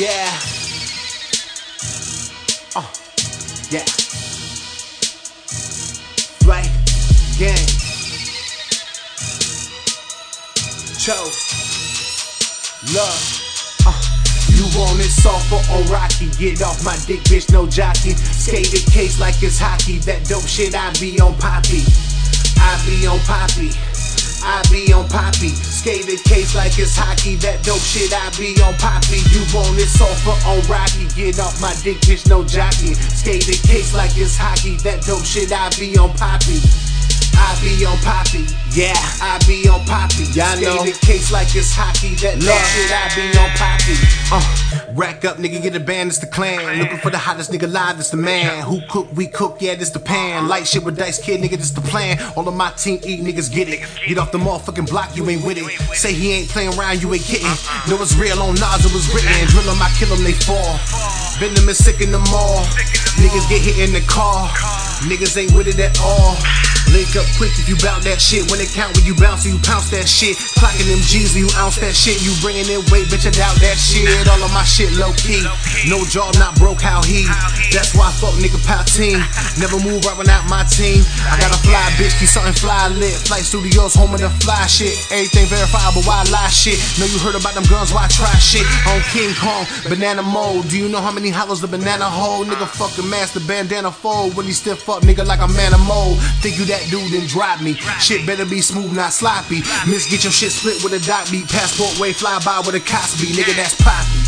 Yeah. Yeah. Right. Gang. Chose. Love. You want it softer on Rocky? Get off my dick, bitch, no jockey. Skated case like it's hockey. That dope shit, I be on Poppy. I be on Poppy. I be on Poppy. Skated case like it's hockey. That dope shit, I be on Poppy. You want it softer on Rocky? Get off my dick, bitch, no jockey. Skated case like it's hockey. That dope shit, I be on Poppy. I be on Poppy, yeah, I be on Poppy. Y'all know the case like it's hockey. That dope shit, I be on Poppy. Rack up, nigga, get a band, it's the clan. Looking for the hottest nigga live, it's the man. Who cook, we cook, yeah, this the pan. Light shit with Dice Kid, nigga, this the plan. All of my team eat, niggas get it. Get off the motherfucking block, you ain't with it. Say he ain't playing around, you ain't kidding. Know it's real on Nas, it was written. Drill 'em, I kill 'em, they fall. Venom is sick in the mall. Niggas get hit in the car. Niggas ain't with it at all. Link up quick if you bout that shit. When it count, when you bounce, you pounce that shit. Clocking them G's, you ounce that shit. You bringing in weight, bitch, I doubt that shit. All of my shit low key. No jaw, not broke, how he. That's why I fuck nigga pal team. Never move right without my team. I got a fly bitch, keep something fly lit. Flight Studios, home of the fly shit. Everything verifiable, why lie shit? Know you heard about them guns, why try shit? On King Kong, banana mode. Do you know how many hollows the banana hold? Nigga fucking master bandana fold. When he stiff up, nigga like a man of mold. Think you that dude, then drop me. Shit better be smooth, not sloppy. Miss, get your shit split with a dot beat. Passport way, fly by with a Cosby. Nigga, that's Poppy.